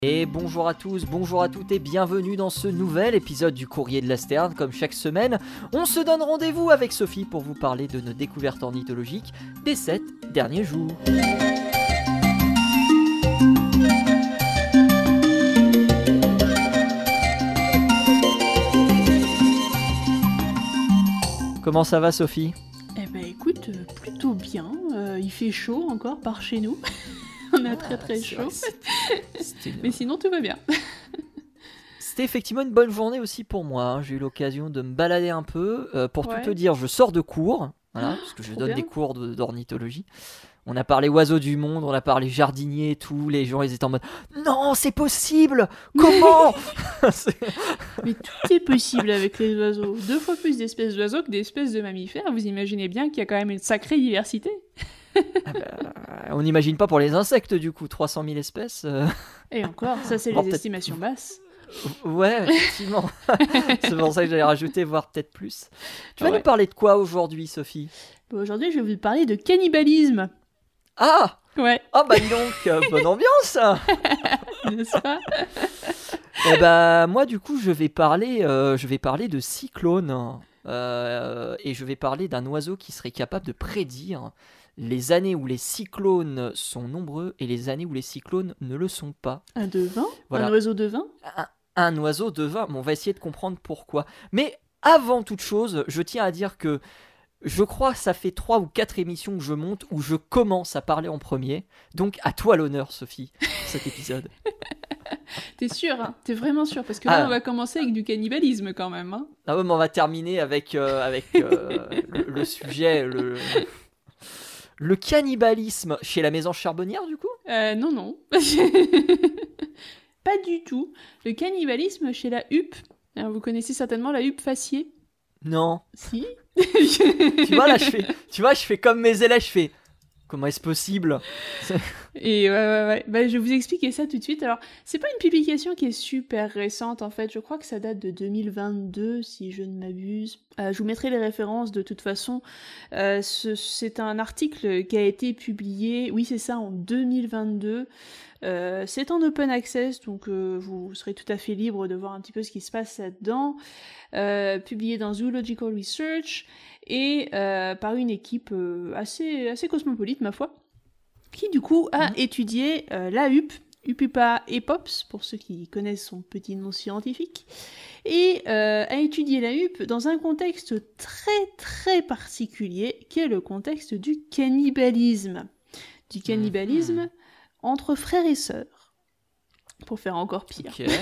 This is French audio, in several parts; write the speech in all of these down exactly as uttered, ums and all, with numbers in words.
Et bonjour à tous, bonjour à toutes et bienvenue dans ce nouvel épisode du Courrier de la Sterne. Comme chaque semaine, on se donne rendez-vous avec Sophie pour vous parler de nos découvertes ornithologiques des sept derniers jours. Comment ça va, Sophie ? Eh ben écoute, euh, plutôt bien. Euh, il fait chaud encore par chez nous. On a très très chaud. C'était une... Mais sinon tout va bien. C'était effectivement une bonne journée aussi pour moi. hein. J'ai eu l'occasion de me balader un peu. Euh, pour Ouais. tout te dire, je sors de cours, voilà, Ah, parce que je trop donne bien. des cours de- d'ornithologie. On a parlé oiseaux du monde, on a parlé jardiniers et tout. Les gens, ils étaient en mode « Non, c'est possible ! Comment ?» C'est- Mais tout est possible avec les oiseaux. Deux fois plus d'espèces d'oiseaux que d'espèces de mammifères. Vous imaginez bien qu'il y a quand même une sacrée diversité. Ah bah, On n'imagine pas pour les insectes, du coup. trois cent mille espèces. euh, Et encore, ça c'est Bon, les peut-être- estimations basses. Ouais, effectivement. C'est pour ça que j'allais rajouter, voire peut-être plus. Tu vas Ouais. nous parler de quoi aujourd'hui, Sophie ? Bon, aujourd'hui, je vais vous parler de cannibalisme. Ah Ouais, Ah bah dis donc, euh, bonne ambiance. n'est-ce pas? Eh bah moi du coup je vais parler, euh, je vais parler de cyclones euh, et je vais parler d'un oiseau qui serait capable de prédire les années où les cyclones sont nombreux et les années où les cyclones ne le sont pas. Un devin? Voilà. Un oiseau devin? Un, un oiseau devin, mais on va essayer de comprendre pourquoi. Mais avant toute chose, je tiens à dire que je crois que ça fait trois ou quatre émissions que je monte où je commence à parler en premier. Donc à toi l'honneur, Sophie, pour cet épisode. T'es sûr, hein? T'es vraiment sûr? Parce que là, Ah. on va commencer avec du cannibalisme quand même, hein? Ah ouais, mais on va terminer avec, euh, avec euh, le, le sujet, le, le cannibalisme chez la maison charbonnière, du coup. Euh, non, non. Pas du tout. Le cannibalisme chez la huppe. Alors, vous connaissez certainement la huppe faciée? Non. Si. Tu vois, là, je fais, tu vois, je fais comme mes élèves, je fais... Comment est-ce possible ? Et ouais, ouais, ouais. Bah, je vais vous expliquer ça tout de suite. Alors, c'est pas une publication qui est super récente, en fait. Je crois que ça date de deux mille vingt-deux, si je ne m'abuse. Euh, je vous mettrai les références de toute façon. Euh, ce- c'est un article qui a été publié, oui, c'est ça, en deux mille vingt-deux. Euh, c'est en open access, donc euh, vous serez tout à fait libre de voir un petit peu ce qui se passe là-dedans. Euh, publié dans Zoological Research et euh, par une équipe euh, assez, assez cosmopolite, ma foi, qui du coup a Mhm. étudié euh, la huppe, Hupupa epops, pour ceux qui connaissent son petit nom scientifique, et euh, a étudié la huppe dans un contexte très très particulier, qui est le contexte du cannibalisme. Du cannibalisme Mhm. entre frères et sœurs, pour faire encore pire. Ok.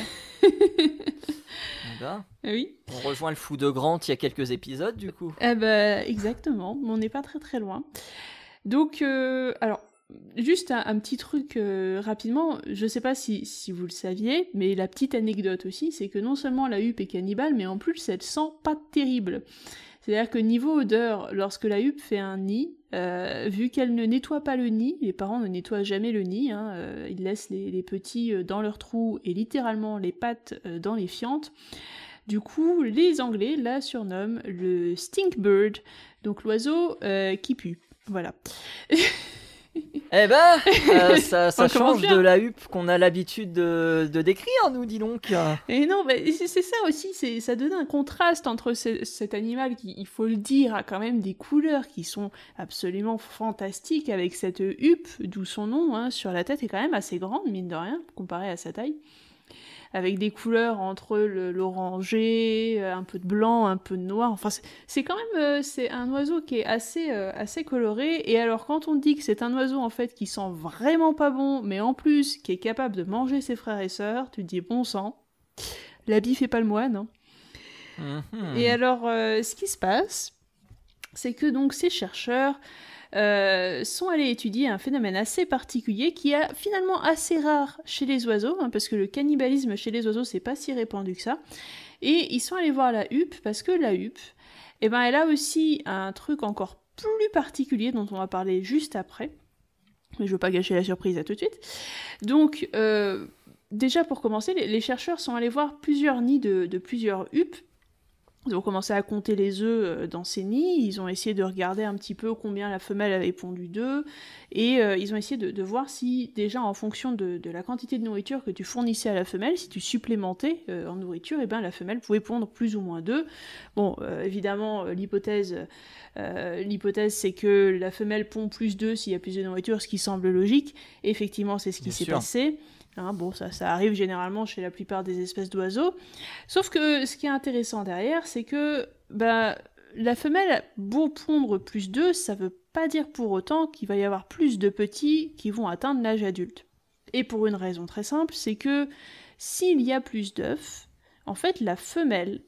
Eh ben, Ah oui. on rejoint le fou de Grant il y a quelques épisodes, du coup. Eh ben, exactement, mais on n'est pas très très loin. Donc, euh, alors, juste un, un petit truc euh, rapidement, je sais pas si, si vous le saviez, mais la petite anecdote aussi, c'est que non seulement la huppe est cannibale, mais en plus elle sent pas terrible. C'est-à-dire que niveau odeur, lorsque la huppe fait un nid, euh, vu qu'elle ne nettoie pas le nid, les parents ne nettoient jamais le nid, hein, euh, ils laissent les, les petits euh, dans leur trou et littéralement les pattes euh, dans les fientes. Du coup, les Anglais la surnomment le stink bird, donc l'oiseau euh, qui pue. Voilà. Eh ben, euh, ça, ça On commence change bien. de la huppe qu'on a l'habitude de, de décrire, nous, dis donc. Et non, bah, c'est c'est ça aussi, c'est, ça donne un contraste entre ce- cet animal qui, il faut le dire, a quand même des couleurs qui sont absolument fantastiques avec cette huppe, d'où son nom, hein, sur la tête est quand même assez grande, mine de rien, comparé à sa taille. Avec des couleurs entre le- l'orangé, euh, un peu de blanc, un peu de noir. Enfin, c'est, c'est quand même euh, c'est un oiseau qui est assez, euh, assez coloré. Et alors, quand on dit que c'est un oiseau en fait qui sent vraiment pas bon, mais en plus qui est capable de manger ses frères et sœurs, tu te dis bon sang, l'habit fait pas le moine. Hein. Mhm. Et alors, euh, ce qui se passe, c'est que donc ces chercheurs euh, sont allés étudier un phénomène assez particulier qui est finalement assez rare chez les oiseaux, hein, parce que le cannibalisme chez les oiseaux c'est pas si répandu que ça. Et ils sont allés voir la huppe parce que la huppe, eh ben, elle a aussi un truc encore plus particulier dont on va parler juste après. Mais je veux pas gâcher la surprise, à tout de suite. Donc, euh, déjà pour commencer, les, les chercheurs sont allés voir plusieurs nids de, de plusieurs huppes. Ils ont commencé à compter les œufs dans ces nids, ils ont essayé de regarder un petit peu combien la femelle avait pondu d'œufs, et euh, ils ont essayé de, de voir si, déjà en fonction de, de la quantité de nourriture que tu fournissais à la femelle, si tu supplémentais euh, en nourriture, et ben la femelle pouvait pondre plus ou moins d'œufs. Bon, euh, évidemment, euh, l'hypothèse, euh, l'hypothèse c'est que la femelle pond plus d'œufs s'il y a plus de nourriture, ce qui semble logique. Et effectivement, c'est ce qui Bien s'est sûr. passé. Hein, bon, ça, ça arrive généralement chez la plupart des espèces d'oiseaux. Sauf que ce qui est intéressant derrière, c'est que bah, la femelle a beau pondre plus d'œufs, ça veut pas dire pour autant qu'il va y avoir plus de petits qui vont atteindre l'âge adulte. Et pour une raison très simple, c'est que s'il y a plus d'œufs, en fait, la femelle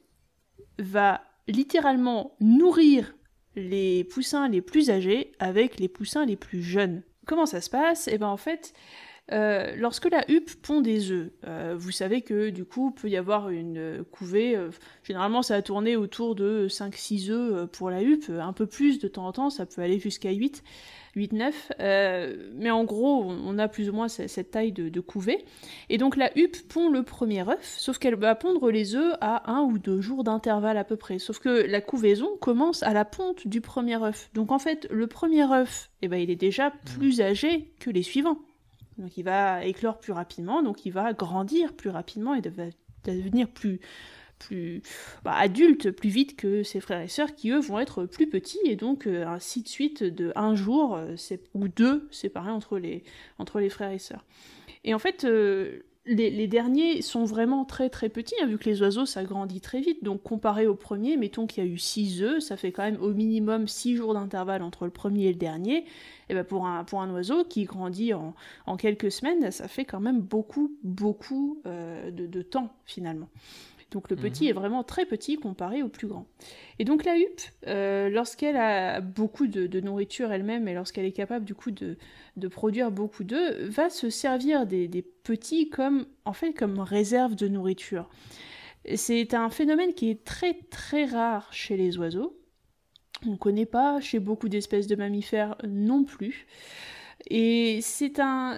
va littéralement nourrir les poussins les plus âgés avec les poussins les plus jeunes. Comment ça se passe ? Eh ben en fait... Euh, lorsque la huppe pond des œufs, euh, vous savez que du coup peut y avoir une euh, couvée, euh, généralement ça va tourner autour de cinq six œufs euh, pour la huppe, un peu plus de temps en temps, ça peut aller jusqu'à huit, neuf, euh, mais en gros on a plus ou moins c- cette taille de, de couvée, et donc la huppe pond le premier œuf, sauf qu'elle va pondre les œufs à un ou deux jours d'intervalle à peu près, sauf que la couvaison commence à la ponte du premier œuf, donc en fait le premier œuf, eh ben, il est déjà plus âgé que les suivants. Donc il va éclore plus rapidement, donc il va grandir plus rapidement et va devenir plus, plus bah, adulte plus vite que ses frères et sœurs qui eux vont être plus petits, et donc euh, ainsi de suite de un jour euh, ou deux séparés entre les, entre les frères et sœurs. Et en fait, euh, les, les derniers sont vraiment très très petits, hein, vu que les oiseaux ça grandit très vite, donc comparé au premier, mettons qu'il y a eu six œufs, ça fait quand même au minimum six jours d'intervalle entre le premier et le dernier, et ben pour, un, pour un oiseau qui grandit en, en quelques semaines, ça fait quand même beaucoup beaucoup euh, de, de temps finalement. Donc le petit mmh. est vraiment très petit comparé au plus grand. Et donc la huppe, euh, lorsqu'elle a beaucoup de, de nourriture elle-même et lorsqu'elle est capable du coup de, de produire beaucoup d'œufs, va se servir des, des petits comme, en fait, comme réserve de nourriture. C'est un phénomène qui est très très rare chez les oiseaux. On ne connaît pas chez beaucoup d'espèces de mammifères non plus. Et c'est un...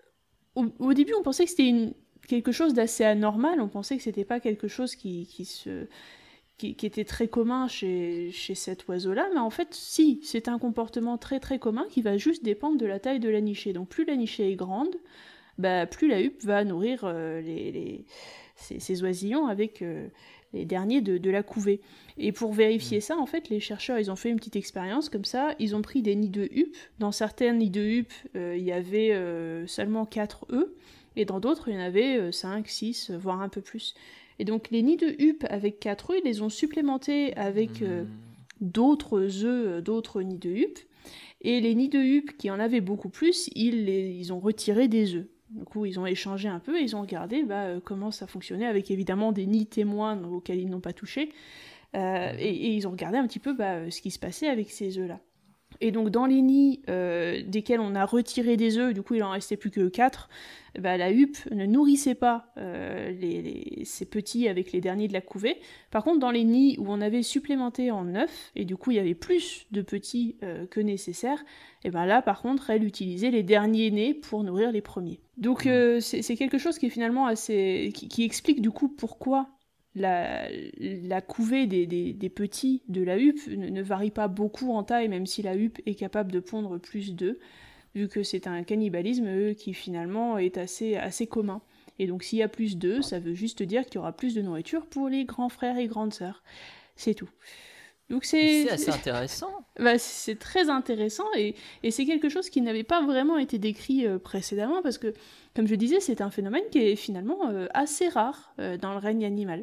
Au, au début on pensait que c'était une... quelque chose d'assez anormal, on pensait que c'était pas quelque chose qui, qui, se, qui, qui était très commun chez, chez cet oiseau-là, mais en fait, si, c'est un comportement très très commun qui va juste dépendre de la taille de la nichée. Donc plus la nichée est grande, bah, plus la huppe va nourrir euh, les, les, ces, ces oisillons avec euh, les derniers de, de la couvée. Et pour vérifier mmh. ça, en fait, les chercheurs, ils ont fait une petite expérience comme ça, ils ont pris des nids de huppe. Dans certains nids de huppe, euh, il y avait euh, seulement quatre œufs, et dans d'autres, il y en avait cinq, six, voire un peu plus. Et donc les nids de huppe avec quatre œufs, ils les ont supplémentés avec euh, d'autres œufs, d'autres nids de huppe. Et les nids de huppe qui en avaient beaucoup plus, ils, les, ils ont retiré des œufs. Du coup, ils ont échangé un peu et ils ont regardé bah, euh, comment ça fonctionnait, avec évidemment des nids témoins auxquels ils n'ont pas touché. Euh, et, et ils ont regardé un petit peu bah, ce qui se passait avec ces œufs-là. Et donc dans les nids euh, desquels on a retiré des œufs, du coup il en restait plus que quatre, bah, la huppe ne nourrissait pas euh, les, les, ces petits avec les derniers de la couvée. Par contre dans les nids où on avait supplémenté en œufs, et du coup il y avait plus de petits euh, que nécessaire, et ben là par contre elle utilisait les derniers nés pour nourrir les premiers. Donc euh, c'est, c'est quelque chose qui est finalement assez... qui, qui explique du coup pourquoi La, la couvée des, des, des petits de la huppe ne, ne varie pas beaucoup en taille, même si la huppe est capable de pondre plus d'œufs, vu que c'est un cannibalisme eux, qui finalement est assez, assez commun. Et donc s'il y a plus d'œufs, ça veut juste dire qu'il y aura plus de nourriture pour les grands frères et grandes sœurs. C'est tout. Donc c'est, c'est assez intéressant. Bah, c'est très intéressant et, et c'est quelque chose qui n'avait pas vraiment été décrit euh, précédemment, parce que, comme je disais, c'est un phénomène qui est finalement euh, assez rare euh, dans le règne animal.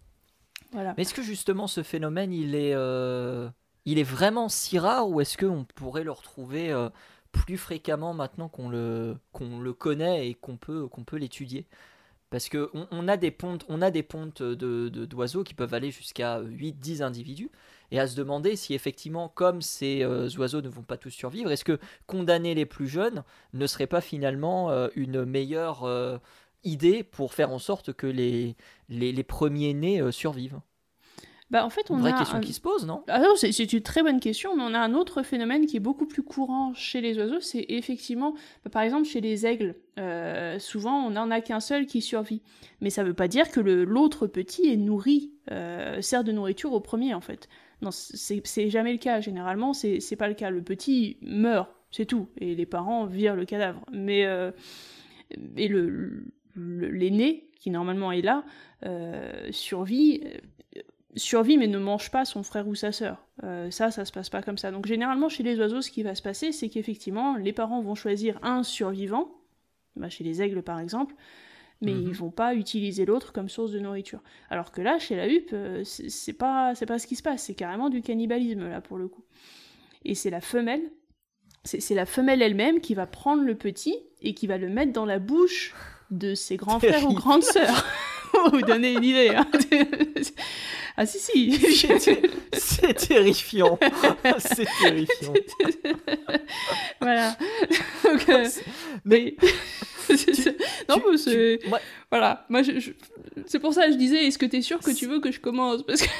Voilà. Mais est-ce que justement ce phénomène il est, euh, il est vraiment si rare, ou est-ce qu'on pourrait le retrouver euh, plus fréquemment maintenant qu'on le, qu'on le connaît et qu'on peut, qu'on peut l'étudier ? Parce qu'on on a des pontes, on a des pontes de, de, d'oiseaux qui peuvent aller jusqu'à huit dix individus, et à se demander si effectivement, comme ces euh, oiseaux ne vont pas tous survivre, est-ce que condamner les plus jeunes ne serait pas finalement euh, une meilleure... Euh, idée pour faire en sorte que les, les, les premiers nés euh, survivent ? Bah, en fait, on une vraie a question un... qui se pose, non ? Ah non, c'est, c'est une très bonne question, mais on a un autre phénomène qui est beaucoup plus courant chez les oiseaux, c'est effectivement, bah, par exemple chez les aigles, euh, souvent on n'en a qu'un seul qui survit, mais ça veut pas dire que le, l'autre petit est nourri euh, sert de nourriture au premier, en fait. Non, c'est, c'est jamais le cas. Généralement, c'est, c'est pas le cas. Le petit meurt, c'est tout. Et les parents virent le cadavre. Mais euh, et le, le, l'aîné, qui normalement est là, euh, survit... survit mais ne mange pas son frère ou sa sœur. Euh, ça, ça se passe pas comme ça. Donc généralement chez les oiseaux, ce qui va se passer, c'est qu'effectivement, les parents vont choisir un survivant, bah, chez les aigles par exemple, mais mmh. ils vont pas utiliser l'autre comme source de nourriture. Alors que là, chez la huppe, euh, c'est, c'est pas, c'est pas ce qui se passe, c'est carrément du cannibalisme là pour le coup. Et c'est la femelle, c'est, c'est la femelle elle-même qui va prendre le petit et qui va le mettre dans la bouche de ses grands frères ou grandes sœurs. Pour vous donner une idée. Hein. Ah si, si. C'est, c'est terrifiant. C'est terrifiant. Voilà. Donc, euh, mais... tu, non, mais c'est... Tu, moi... Voilà. Moi, je, je... C'est pour ça que je disais, est-ce que t'es sûr que tu veux que je commence? Parce que...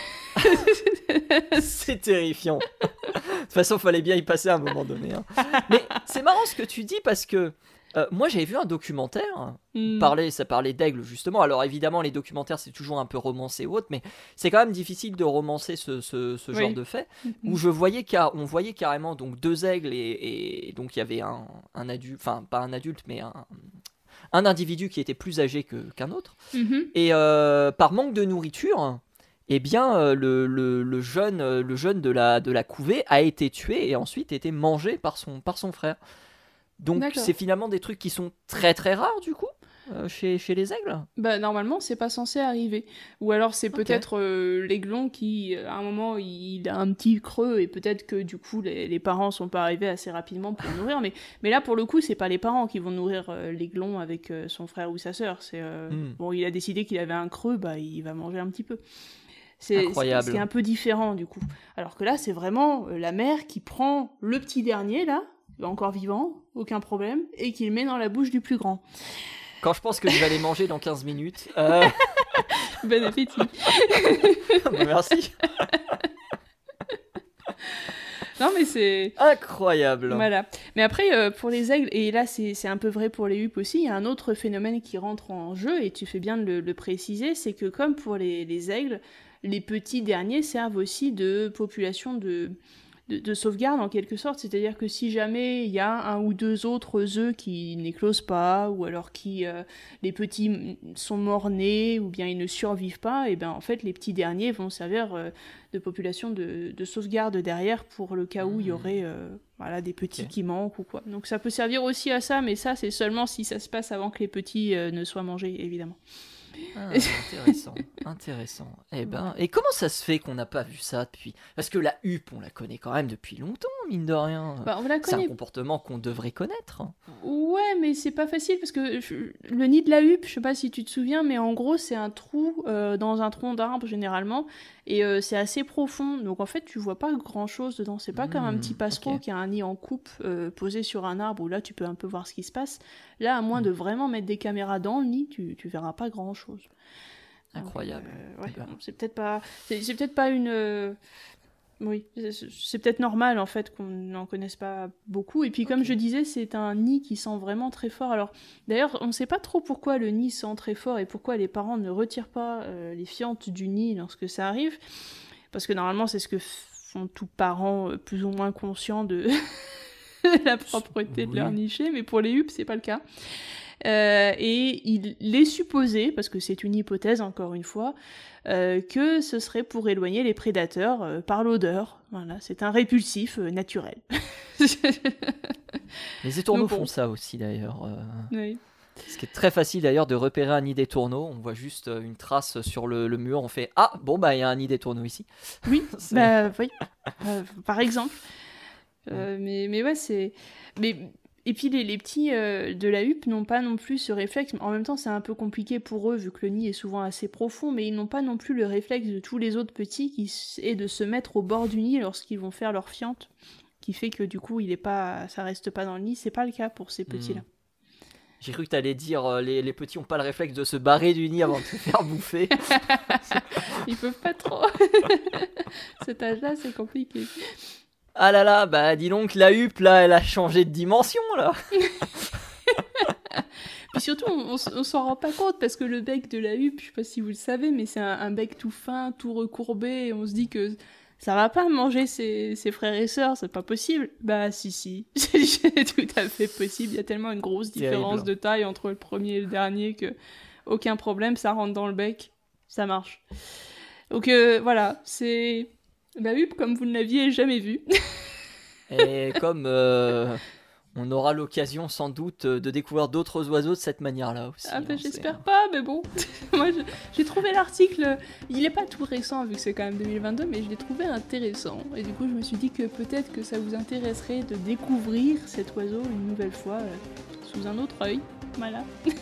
C'est terrifiant. De toute façon, il fallait bien y passer à un moment donné. Hein. Mais c'est marrant ce que tu dis parce que Euh, moi j'avais vu un documentaire, mm. parlait, ça parlait d'aigles justement, alors évidemment les documentaires c'est toujours un peu romancé ou autre, mais c'est quand même difficile de romancer ce, ce, ce genre oui. de fait, mm-hmm. où je voyais car, on voyait carrément donc deux aigles et, et donc il y avait un, un adulte, enfin pas un adulte mais un, un individu qui était plus âgé que, qu'un autre, mm-hmm. et euh, par manque de nourriture, eh bien euh, le, le, le jeune, le jeune de, la, de la couvée a été tué et ensuite été mangé par son, par son frère. Donc D'accord. c'est finalement des trucs qui sont très très rares du coup euh, chez, chez les aigles. Bah normalement c'est pas censé arriver. Ou alors c'est okay. peut-être euh, l'aiglon qui à un moment il a un petit creux et peut-être que du coup les, les parents sont pas arrivés assez rapidement pour le nourrir. Mais, mais là pour le coup c'est pas les parents qui vont nourrir euh, l'aiglon avec euh, son frère ou sa sœur. C'est, euh, mm. Bon il a décidé qu'il avait un creux, bah il va manger un petit peu. C'est, Incroyable. C'est, c'est un peu différent du coup. Alors que là c'est vraiment euh, la mère qui prend le petit dernier là, encore vivant, aucun problème, et qu'il met dans la bouche du plus grand. Quand je pense que je vais aller manger dans quinze minutes. Euh... Bon appétit. Merci. Non mais c'est... Incroyable. Voilà. Mais après, euh, pour les aigles, et là c'est, c'est un peu vrai pour les huppes aussi, il y a un autre phénomène qui rentre en jeu, et tu fais bien de le, le préciser, c'est que comme pour les, les aigles, les petits derniers servent aussi de population de... De, de sauvegarde en quelque sorte, c'est-à-dire que si jamais il y a un ou deux autres œufs qui n'éclosent pas, ou alors qui euh, les petits sont morts-nés, ou bien ils ne survivent pas, et bien en fait les petits derniers vont servir euh, de population de, de sauvegarde derrière pour le cas où il y aurait euh, voilà, des petits okay. qui manquent ou quoi. Donc ça peut servir aussi à ça, mais ça c'est seulement si ça se passe avant que les petits euh, ne soient mangés, évidemment. Ah, intéressant, intéressant. Eh ben, et comment ça se fait qu'on n'a pas vu ça depuis ? Parce que la huppe, on la connaît quand même depuis longtemps, mine de rien. Bah, on la c'est connaît... un comportement qu'on devrait connaître. Ouais, mais c'est pas facile parce que je... le nid de la huppe, je sais pas si tu te souviens, mais en gros, c'est un trou euh, dans un tronc d'arbre généralement, et euh, c'est assez profond. Donc en fait, tu vois pas grand-chose dedans. C'est pas mmh, comme un petit passereau okay. qui a un nid en coupe euh, posé sur un arbre où là, tu peux un peu voir ce qui se passe. Là, à moins mmh. de vraiment mettre des caméras dans le nid, tu tu verras pas grand-chose. Incroyable. Euh, ouais, c'est peut-être pas, c'est, c'est peut-être pas une, euh... oui, c'est, c'est peut-être normal en fait qu'on n'en connaisse pas beaucoup. Et puis comme okay. je disais, c'est un nid qui sent vraiment très fort. Alors d'ailleurs, on ne sait pas trop pourquoi le nid sent très fort et pourquoi les parents ne retirent pas euh, les fientes du nid lorsque ça arrive, parce que normalement c'est ce que font tous parents euh, plus ou moins conscients de la propreté oui. de leur niché, mais pour les huppes c'est pas le cas. Euh, et il est supposé, parce que c'est une hypothèse encore une fois, euh, que ce serait pour éloigner les prédateurs euh, par l'odeur. Voilà, c'est un répulsif euh, naturel. Les étourneaux Donc, font bon. ça aussi d'ailleurs. Euh... Oui. Ce qui est très facile d'ailleurs de repérer un nid d'étourneau. On voit juste une trace sur le, le mur, on fait « Ah, bon bah il y a un nid d'étourneau ici. » Oui, bah oui, euh, par exemple. Euh, mais, mais ouais, c'est... Mais... Et puis les, les petits euh, de la huppe n'ont pas non plus ce réflexe. En même temps, c'est un peu compliqué pour eux vu que le nid est souvent assez profond, mais ils n'ont pas non plus le réflexe de tous les autres petits qui est de se mettre au bord du nid lorsqu'ils vont faire leur fiente, qui fait que du coup, il est pas, ça reste pas dans le nid. C'est pas le cas pour ces petits-là. Mmh. J'ai cru que t'allais dire euh, les, les petits ont pas le réflexe de se barrer du nid avant de se faire bouffer. Ils peuvent pas trop. Cet âge-là, c'est compliqué. Ah là là, bah dis donc, la huppe, là, elle a changé de dimension, là. Puis surtout, on, on, on s'en rend pas compte parce que le bec de la huppe, je sais pas si vous le savez, mais c'est un, un bec tout fin, tout recourbé, et on se dit que ça va pas manger ses, ses frères et sœurs, c'est pas possible. Bah si, si, c'est tout à fait possible. Il y a tellement une grosse différence de taille entre le premier et le dernier que aucun problème, ça rentre dans le bec, ça marche. Donc euh, voilà, c'est la huppe comme vous ne l'aviez jamais vue. Et comme euh, on aura l'occasion sans doute de découvrir d'autres oiseaux de cette manière-là aussi. Ah bah hein, j'espère pas, mais bon. Moi je, j'ai trouvé l'article, il est pas tout récent vu que c'est quand même deux mille vingt-deux, mais je l'ai trouvé intéressant. Et du coup je me suis dit que peut-être que ça vous intéresserait de découvrir cet oiseau une nouvelle fois euh, sous un autre œil. Voilà.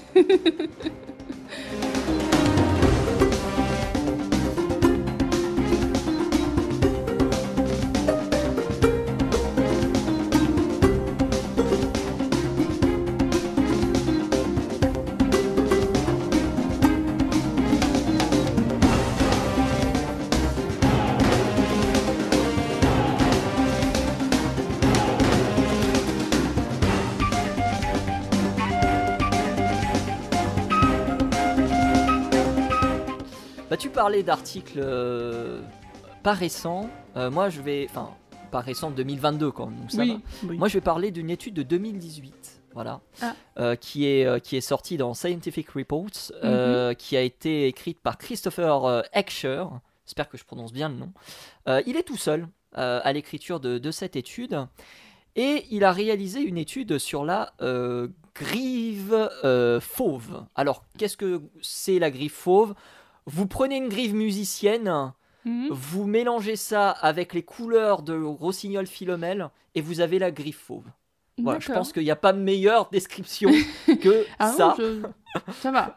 Bah, tu parlais d'articles euh, pas récents. Euh, moi, je vais. Enfin, pas récents de deux mille vingt-deux, quand même. Donc ça oui, va. oui. Moi, je vais parler d'une étude de deux mille dix-huit. Voilà. Ah. Euh, qui, est, euh, qui est sortie dans Scientific Reports. Euh, mm-hmm. Qui a été écrite par Christopher euh, Heckscher. J'espère que je prononce bien le nom. Euh, il est tout seul euh, à l'écriture de, de cette étude. Et il a réalisé une étude sur la euh, grive euh, fauve. Alors, qu'est-ce que c'est la grive fauve ? Vous prenez une grive musicienne, mmh. vous mélangez ça avec les couleurs de Rossignol Philomèle et vous avez la grive fauve. Voilà, je pense qu'il n'y a pas meilleure description que ah ça. Non, je... Ça va.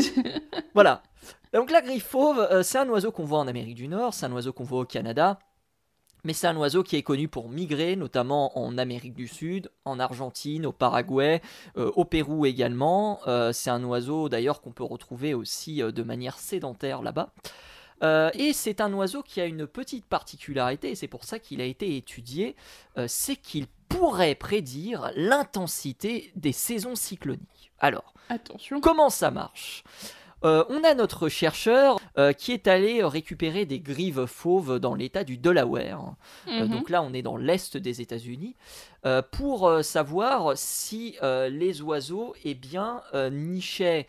Voilà. Donc la grive fauve, euh, c'est un oiseau qu'on voit en Amérique du Nord, c'est un oiseau qu'on voit au Canada. Mais c'est un oiseau qui est connu pour migrer, notamment en Amérique du Sud, en Argentine, au Paraguay, euh, au Pérou également. Euh, c'est un oiseau d'ailleurs qu'on peut retrouver aussi euh, de manière sédentaire là-bas. Euh, et c'est un oiseau qui a une petite particularité, et c'est pour ça qu'il a été étudié, euh, c'est qu'il pourrait prédire l'intensité des saisons cycloniques. Alors, attention. Comment ça marche ? Euh, on a notre chercheur euh, qui est allé récupérer des grives fauves dans l'état du Delaware. Mm-hmm. Euh, donc là, on est dans l'est des États-Unis euh, pour euh, savoir si euh, les oiseaux eh bien, euh, nichaient,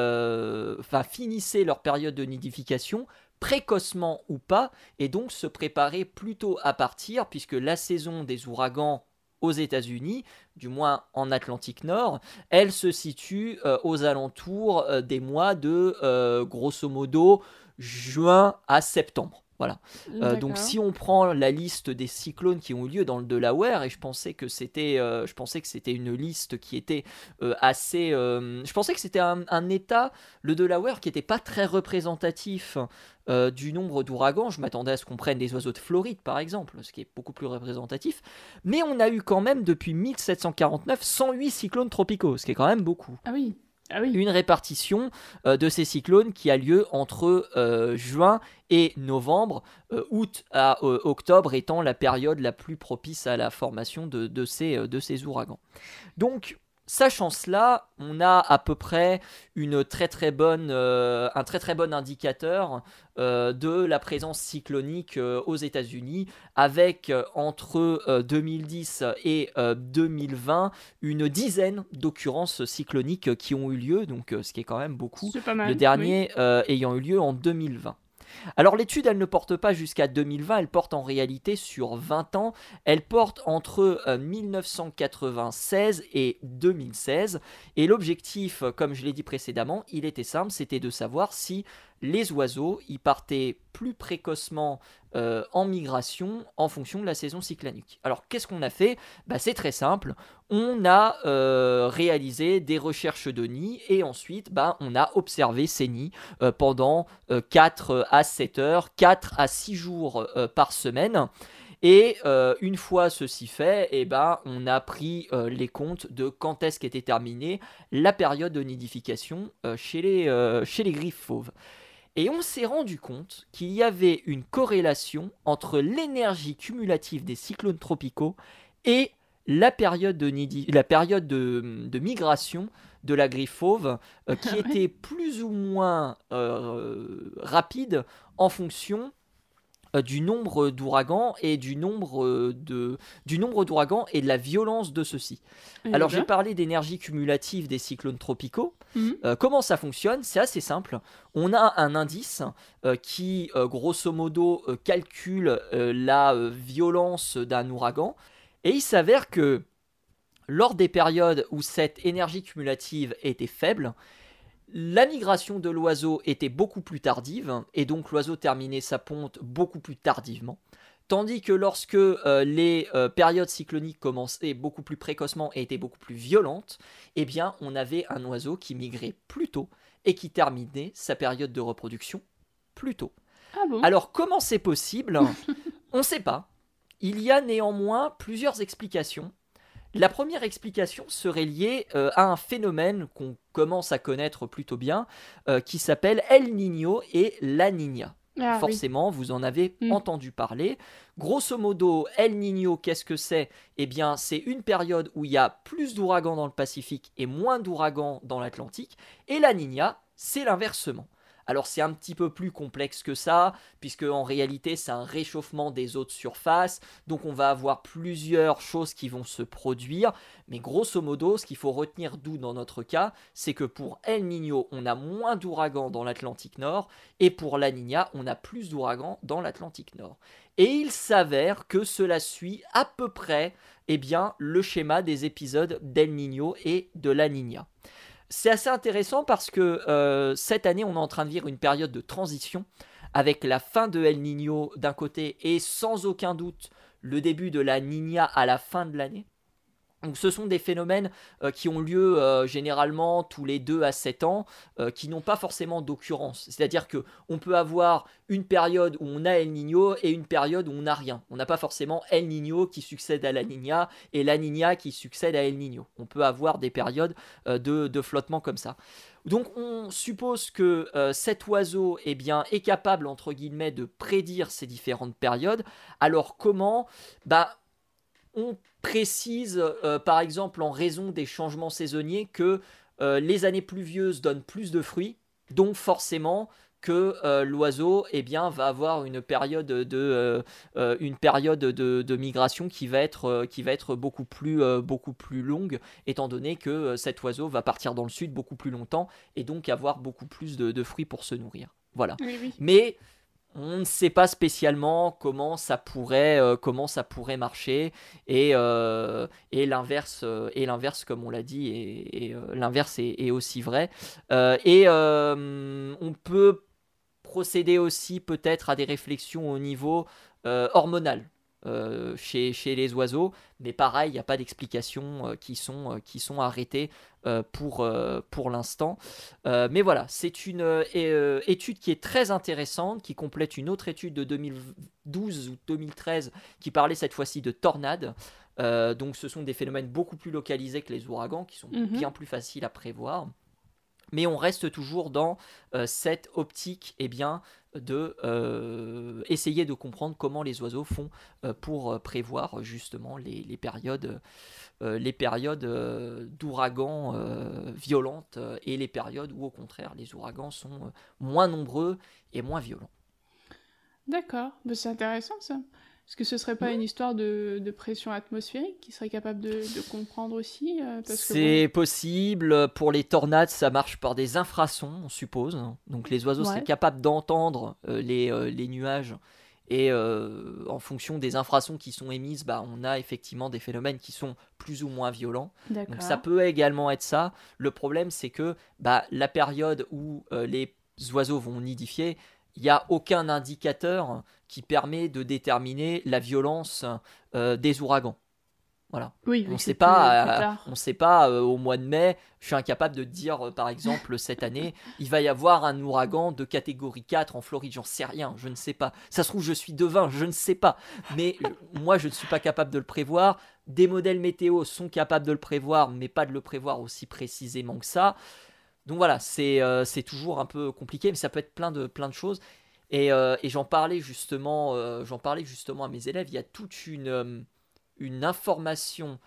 euh, enfin finissaient leur période de nidification précocement ou pas, et donc se préparer plutôt à partir, puisque la saison des ouragans aux États-Unis, du moins en Atlantique Nord, elle se situe euh, aux alentours euh, des mois de, euh, grosso modo, juin à septembre. Voilà. Euh, donc si on prend la liste des cyclones qui ont eu lieu dans le Delaware, et je pensais que c'était, euh, je pensais que c'était une liste qui était euh, assez... Euh, je pensais que c'était un, un état, le Delaware, qui n'était pas très représentatif euh, du nombre d'ouragans. Je m'attendais à ce qu'on prenne des oiseaux de Floride, par exemple, ce qui est beaucoup plus représentatif. Mais on a eu quand même, depuis mille sept cent quarante-neuf, cent huit cyclones tropicaux, ce qui est quand même beaucoup. Ah oui. Ah oui. Une répartition euh, de ces cyclones qui a lieu entre euh, juin et novembre, euh, août à euh, octobre étant la période la plus propice à la formation de, de, ces, euh, de ces ouragans. Donc, sachant cela, on a à peu près une très, très bonne, euh, un très très bon indicateur euh, de la présence cyclonique euh, aux États-Unis, avec euh, entre euh, deux mille dix et euh, deux mille vingt une dizaine d'occurrences cycloniques qui ont eu lieu, donc euh, ce qui est quand même beaucoup. C'est pas mal, le dernier oui. euh, ayant eu lieu en deux mille vingt. Alors l'étude, elle ne porte pas jusqu'à deux mille vingt, elle porte en réalité sur vingt ans, elle porte entre euh, mille neuf cent quatre-vingt-seize et deux mille seize, et l'objectif, comme je l'ai dit précédemment, il était simple, c'était de savoir si les oiseaux y partaient plus précocement euh, en migration en fonction de la saison cyclonique. Alors qu'est-ce qu'on a fait ? Bah, c'est très simple, on a euh, réalisé des recherches de nids et ensuite bah, on a observé ces nids euh, pendant euh, quatre à sept heures, quatre à six jours euh, par semaine. Et euh, une fois ceci fait, eh ben, on a pris euh, les comptes de quand est-ce qu'était terminée la période de nidification euh, chez les, euh, chez les griffes fauves. Et on s'est rendu compte qu'il y avait une corrélation entre l'énergie cumulative des cyclones tropicaux et la période de, nidi- la période de, de migration de la griffe fauve euh, qui Ah ouais. était plus ou moins euh, rapide en fonction euh, du nombre d'ouragans et du nombre, euh, de, du nombre d'ouragans et de la violence de ceux-ci. Eh Alors j'ai ben. parlé d'énergie cumulative des cyclones tropicaux. Mhm. Euh, comment ça fonctionne? C'est assez simple. On a un indice euh, qui, euh, grosso modo, euh, calcule euh, la euh, violence d'un ouragan. Et il s'avère que lors des périodes où cette énergie cumulative était faible, la migration de l'oiseau était beaucoup plus tardive, et donc l'oiseau terminait sa ponte beaucoup plus tardivement. Tandis que lorsque euh, les euh, périodes cycloniques commençaient beaucoup plus précocement et étaient beaucoup plus violentes, eh bien on avait un oiseau qui migrait plus tôt et qui terminait sa période de reproduction plus tôt. Ah bon? Alors comment c'est possible? On ne sait pas. Il y a néanmoins plusieurs explications. La première explication serait liée euh, à un phénomène qu'on commence à connaître plutôt bien, euh, qui s'appelle El Niño et La Niña. Ah oui. Forcément, vous en avez Mm. entendu parler. Grosso modo, El Niño, qu'est-ce que c'est? Eh bien, c'est une période où il y a plus d'ouragans dans le Pacifique et moins d'ouragans dans l'Atlantique. Et La Niña, c'est l'inversement. Alors c'est un petit peu plus complexe que ça, puisque en réalité c'est un réchauffement des eaux de surface, donc on va avoir plusieurs choses qui vont se produire, mais grosso modo ce qu'il faut retenir d'où dans notre cas, c'est que pour El Niño on a moins d'ouragans dans l'Atlantique Nord, et pour La Niña on a plus d'ouragans dans l'Atlantique Nord. Et il s'avère que cela suit à peu près eh bien, le schéma des épisodes d'El Niño et de La Niña. C'est assez intéressant parce que euh, cette année, on est en train de vivre une période de transition avec la fin de El Niño d'un côté et sans aucun doute le début de la Niña à la fin de l'année. Donc ce sont des phénomènes euh, qui ont lieu euh, généralement tous les deux à sept ans, euh, qui n'ont pas forcément d'occurrence. C'est-à-dire qu'on peut avoir une période où on a El Niño et une période où on n'a rien. On n'a pas forcément El Niño qui succède à la Niña et la Niña qui succède à El Niño. On peut avoir des périodes euh, de, de flottement comme ça. Donc on suppose que euh, cet oiseau eh bien, est capable, entre guillemets, de prédire ces différentes périodes. Alors comment? Bah, on précise, euh, par exemple, en raison des changements saisonniers, que euh, les années pluvieuses donnent plus de fruits, donc forcément que euh, l'oiseau eh bien, va avoir une période de, euh, euh, une période de, de migration qui va être, euh, qui va être beaucoup, plus, euh, beaucoup plus longue, étant donné que euh, cet oiseau va partir dans le sud beaucoup plus longtemps et donc avoir beaucoup plus de, de fruits pour se nourrir. Voilà. Oui, oui. Mais on ne sait pas spécialement comment ça pourrait, euh, comment ça pourrait marcher et, euh, et l'inverse, euh, et l'inverse comme on l'a dit, et, et, euh, l'inverse est, est aussi vrai. Euh, et euh, on peut procéder aussi peut-être à des réflexions au niveau euh, hormonal. Euh, chez, chez les oiseaux, mais pareil, il n'y a pas d'explications euh, qui, sont, euh, qui sont arrêtées euh, pour, euh, pour l'instant. Euh, mais voilà, c'est une euh, étude qui est très intéressante, qui complète une autre étude de deux mille douze ou deux mille treize qui parlait cette fois-ci de tornades. Euh, donc ce sont des phénomènes beaucoup plus localisés que les ouragans, qui sont Mhm. bien plus faciles à prévoir. Mais on reste toujours dans euh, cette optique eh bien, de euh, essayer de comprendre comment les oiseaux font euh, pour euh, prévoir justement les, les périodes, euh, les périodes euh, d'ouragans euh, violentes euh, et les périodes où au contraire les ouragans sont euh, moins nombreux et moins violents. D'accord, bah, c'est intéressant ça. Est-ce que ce serait pas Mmh. une histoire de, de pression atmosphérique qui serait capable de, de comprendre aussi euh, parce que C'est possible. Pour les tornades, ça marche par des infrasons, on suppose. Donc les oiseaux bon... seraient Ouais, capables d'entendre euh, les, euh, les nuages. Et euh, en fonction des infrasons qui sont émises, bah, on a effectivement des phénomènes qui sont plus ou moins violents. Donc ça d'accord. peut également être ça. Le problème, c'est que bah, la période où euh, les oiseaux vont nidifier, il n'y a aucun indicateur qui permet de déterminer la violence euh, des ouragans. Voilà. Oui, On vu ne que sait c'est plus, plus pas, euh, tard. on sait pas euh, au mois de mai, je suis incapable de dire, euh, par exemple, cette année, il va y avoir un ouragan de catégorie quatre en Floride, j'en sais rien, je ne sais pas. Ça se trouve, je suis devin, je ne sais pas. Mais euh, moi, je ne suis pas capable de le prévoir. Des modèles météo sont capables de le prévoir, mais pas de le prévoir aussi précisément que ça. Donc voilà, c'est euh, c'est toujours un peu compliqué, mais ça peut être plein de, plein de choses. Et, euh, et j'en parlais justement, euh, j'en parlais justement à mes élèves. Il y a toute une, euh, une information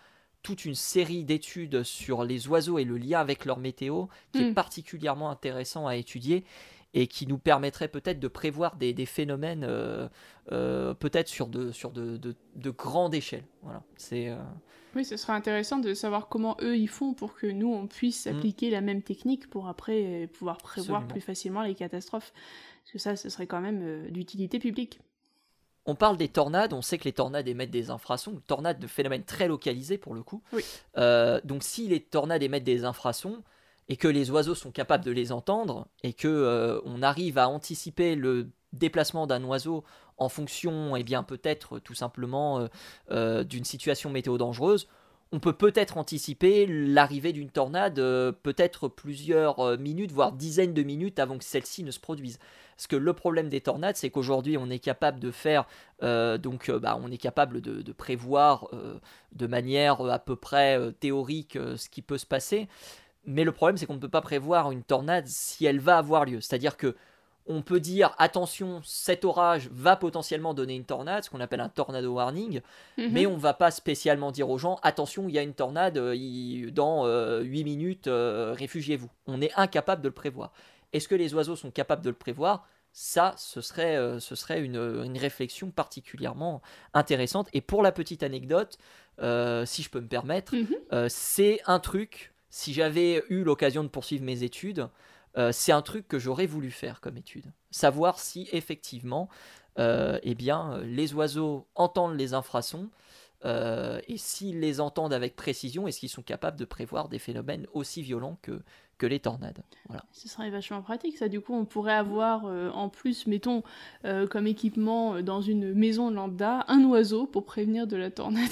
toute une série d'études sur les oiseaux et le lien avec leur météo qui mmh. est particulièrement intéressant à étudier et qui nous permettrait peut-être de prévoir des, des phénomènes euh, euh, peut-être sur de, sur de, de, de grandes échelles. Voilà. C'est, euh... Oui, ce serait intéressant de savoir comment eux ils font pour que nous on puisse appliquer mmh. la même technique pour après pouvoir prévoir Absolument. plus facilement les catastrophes. Parce que ça, ce serait quand même euh, d'utilité publique. On parle des tornades, on sait que les tornades émettent des infrasons, tornades de phénomènes très localisés pour le coup. Oui. Euh, donc si les tornades émettent des infrasons, et que les oiseaux sont capables de les entendre, et que euh, on arrive à anticiper le déplacement d'un oiseau en fonction, eh bien peut-être tout simplement euh, euh, d'une situation météo dangereuse, on peut peut-être anticiper l'arrivée d'une tornade euh, peut-être plusieurs euh, minutes, voire dizaines de minutes avant que celle-ci ne se produise. Parce que le problème des tornades, c'est qu'aujourd'hui on est capable de faire, euh, donc euh, bah, on est capable de, de prévoir euh, de manière à peu près euh, théorique euh, ce qui peut se passer. Mais le problème, c'est qu'on ne peut pas prévoir une tornade si elle va avoir lieu. C'est-à-dire que on peut dire, attention, cet orage va potentiellement donner une tornade, ce qu'on appelle un tornado warning, mm-hmm. mais on ne va pas spécialement dire aux gens, attention, il y a une tornade, euh, il, dans euh, huit minutes, euh, réfugiez-vous. On est incapable de le prévoir. Est-ce que les oiseaux sont capables de le prévoir ? Ça, ce serait, euh, ce serait une, une réflexion particulièrement intéressante. Et pour la petite anecdote, euh, si je peux me permettre, mm-hmm. euh, c'est un truc... Si j'avais eu l'occasion de poursuivre mes études, euh, c'est un truc que j'aurais voulu faire comme étude. Savoir si effectivement, euh, eh bien, les oiseaux entendent les infrasons euh, et s'ils les entendent avec précision, est-ce qu'ils sont capables de prévoir des phénomènes aussi violents que, que les tornades. Voilà. Ce serait vachement pratique ça. Du coup, on pourrait avoir euh, en plus, mettons, euh, comme équipement euh, dans une maison lambda, un oiseau pour prévenir de la tornade.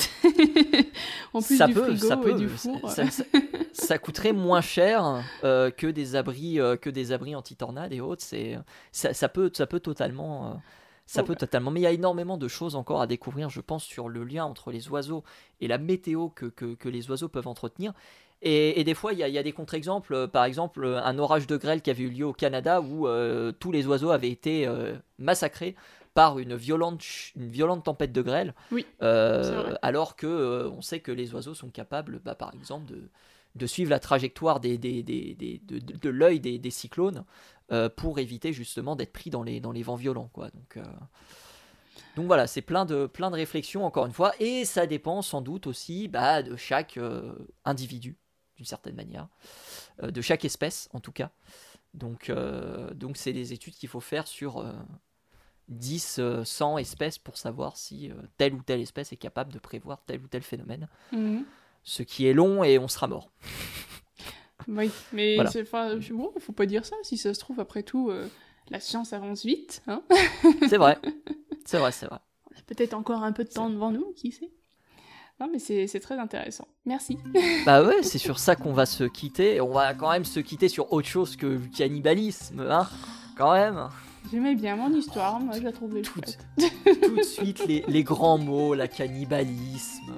En plus ça du peut, frigo ça peut. et du four. Ça, ça, ça coûterait moins cher euh, que des abris, euh, que des abris anti-tornades et autres. C'est, ça, ça peut, ça peut totalement. Euh, Ça oh peut bah. totalement, mais il y a énormément de choses encore à découvrir, je pense, sur le lien entre les oiseaux et la météo que, que, que les oiseaux peuvent entretenir. Et, et des fois, il y a, il y a des contre-exemples, euh, par exemple, un orage de grêle qui avait eu lieu au Canada où euh, tous les oiseaux avaient été euh, massacrés par une violente, une violente tempête de grêle, oui, euh, alors qu'on euh, sait que les oiseaux sont capables, bah, par exemple, de, de suivre la trajectoire des, des, des, des, de, de, de l'œil des, des cyclones, Euh, pour éviter justement d'être pris dans les, dans les vents violents, quoi. Donc, euh... Donc voilà, c'est plein de, plein de réflexions encore une fois, et ça dépend sans doute aussi bah, de chaque euh, individu, d'une certaine manière, euh, de chaque espèce en tout cas. Donc, euh, donc c'est des études qu'il faut faire sur euh, dix, cent espèces pour savoir si euh, telle ou telle espèce est capable de prévoir tel ou tel phénomène. Mmh. Ce qui est long et on sera mort. Oui, mais voilà. C'est, bon, faut pas dire ça. Si ça se trouve, après tout, euh, la science avance vite. Hein. C'est vrai, c'est vrai, c'est vrai. On a peut-être encore un peu de temps c'est... devant nous, qui sait. Non, mais c'est, c'est très intéressant. Merci. Bah ouais, c'est sur ça qu'on va se quitter. On va quand même se quitter sur autre chose que le cannibalisme, hein, quand même. J'aimais bien mon histoire, moi je la trouvais tout, chouette. Tout de suite, les, les grands mots, la cannibalisme...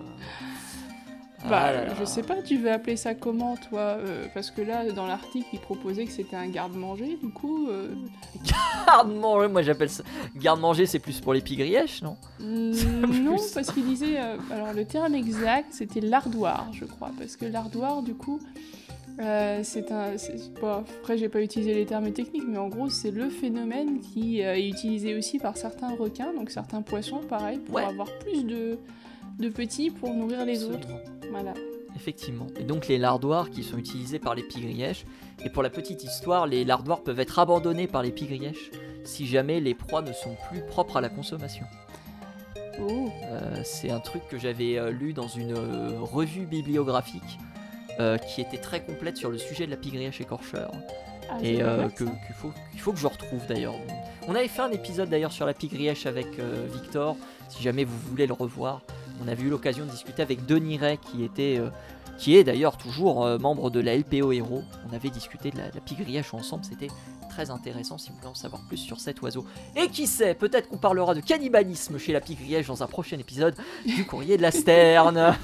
Bah, ah je sais pas, tu veux appeler ça comment, toi euh, parce que là, dans l'article, il proposait que c'était un garde-manger, du coup... Euh... Garde-manger, moi j'appelle ça... Garde-manger, c'est plus pour les pigrièches, non mmh, Non, parce qu'il disait... Euh, alors, le terme exact, c'était l'ardoir, je crois, parce que l'ardoir, du coup, euh, c'est un... C'est, bon, après, j'ai pas utilisé les termes techniques, mais en gros, c'est le phénomène qui euh, est utilisé aussi par certains requins, donc certains poissons, pareil, pour ouais. avoir plus de... de petits pour nourrir les Absolument. autres. Voilà. Effectivement. Et donc les lardoirs qui sont utilisés par les pigrièches. Et pour la petite histoire, les lardoirs peuvent être abandonnés par les pigrièches si jamais les proies ne sont plus propres à la consommation. Oh. Euh, c'est un truc que j'avais euh, lu dans une euh, revue bibliographique euh, qui était très complète sur le sujet de la pigrièche écorcheur. Ah, et euh, que, qu'il, faut, qu'il faut que je retrouve d'ailleurs. On avait fait un épisode d'ailleurs sur la pigrièche avec euh, Victor, si jamais vous voulez le revoir. On avait eu l'occasion de discuter avec Denis Ray, qui, était, euh, qui est d'ailleurs toujours euh, membre de la L P O Héros. On avait discuté de la, de la pigrièche ensemble, c'était très intéressant si vous voulez en savoir plus sur cet oiseau. Et qui sait, peut-être qu'on parlera de cannibalisme chez la pigrièche dans un prochain épisode du Courrier de la Sterne.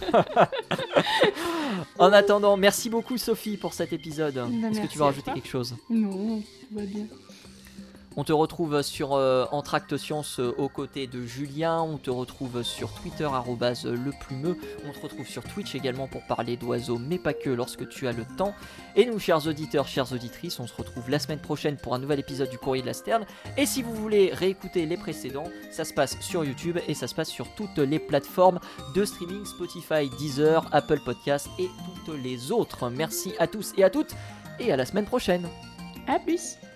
En attendant, merci beaucoup Sophie pour cet épisode. Bah, Est-ce que tu veux rajouter quelque chose ? Non, tout va bien. On te retrouve sur euh, Entracte Science euh, aux côtés de Julien. On te retrouve sur Twitter, arrobase leplumeux. On te retrouve sur Twitch également pour parler d'oiseaux, mais pas que, lorsque tu as le temps. Et nous, chers auditeurs, chères auditrices, on se retrouve la semaine prochaine pour un nouvel épisode du Courrier de la Sterne. Et si vous voulez réécouter les précédents, ça se passe sur YouTube et ça se passe sur toutes les plateformes de streaming, Spotify, Deezer, Apple Podcasts et toutes les autres. Merci à tous et à toutes et à la semaine prochaine. À plus.